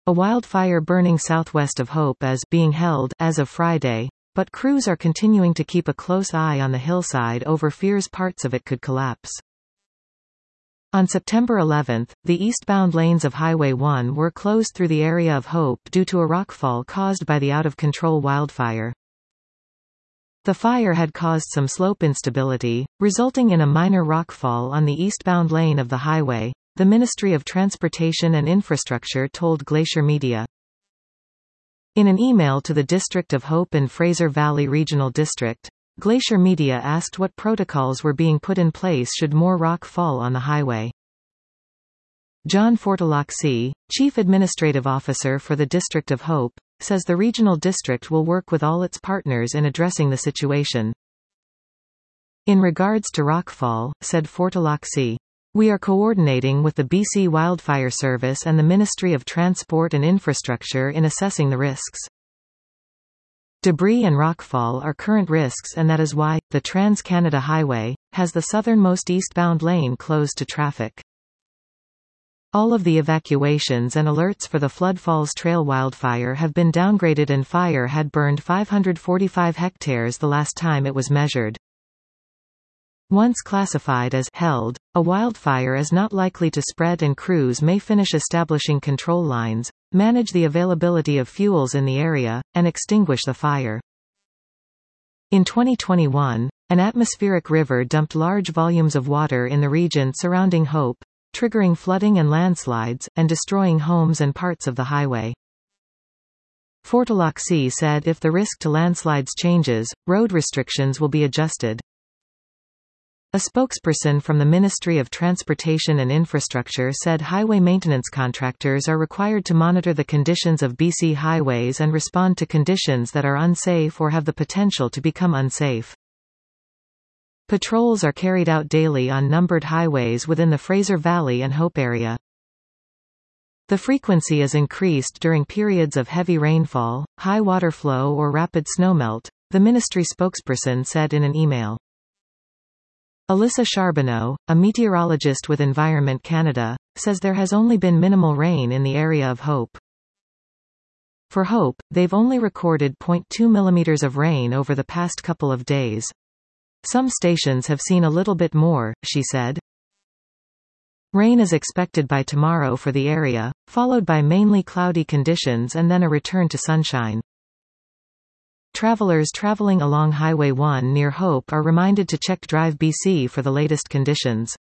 A wildfire burning southwest of Hope is being held as of Friday, but crews are continuing to keep a close eye on the hillside over fears parts of it could collapse. On September 11, the eastbound lanes of Highway 1 were closed through the area of Hope due to a rockfall caused by the out-of-control wildfire. The fire had caused some slope instability, resulting in a minor rockfall on the eastbound lane of the highway, the Ministry of Transportation and Infrastructure told Glacier Media. In an email to the District of Hope and Fraser Valley Regional District, Glacier Media asked what protocols were being put in place should more rock fall on the highway. John Fortalaksy, Chief Administrative Officer for the District of Hope, says the regional district will work with all its partners in addressing the situation. In regards to rockfall, said Fortalaksy, we are coordinating with the BC Wildfire Service and the Ministry of Transport and Infrastructure in assessing the risks. Debris and rockfall are current risks, and that is why the Trans-Canada Highway has the southernmost eastbound lane closed to traffic. All of the evacuations and alerts for the Flood Falls Trail wildfire have been downgraded, and fire had burned 545 hectares the last time it was measured. Once classified as held, a wildfire is not likely to spread, and crews may finish establishing control lines, manage the availability of fuels in the area, and extinguish the fire. In 2021, an atmospheric river dumped large volumes of water in the region surrounding Hope, triggering flooding and landslides, and destroying homes and parts of the highway. Fortalaksy said if the risk to landslides changes, road restrictions will be adjusted. A spokesperson from the Ministry of Transportation and Infrastructure said highway maintenance contractors are required to monitor the conditions of BC highways and respond to conditions that are unsafe or have the potential to become unsafe. Patrols are carried out daily on numbered highways within the Fraser Valley and Hope area. The frequency is increased during periods of heavy rainfall, high water flow or rapid snowmelt, the ministry spokesperson said in an email. Alyssa Charbonneau, a meteorologist with Environment Canada, says there has only been minimal rain in the area of Hope. For Hope, they've only recorded 0.2 millimeters of rain over the past couple of days. Some stations have seen a little bit more, she said. Rain is expected by tomorrow for the area, followed by mainly cloudy conditions and then a return to sunshine. Travelers traveling along Highway 1 near Hope are reminded to check Drive BC for the latest conditions.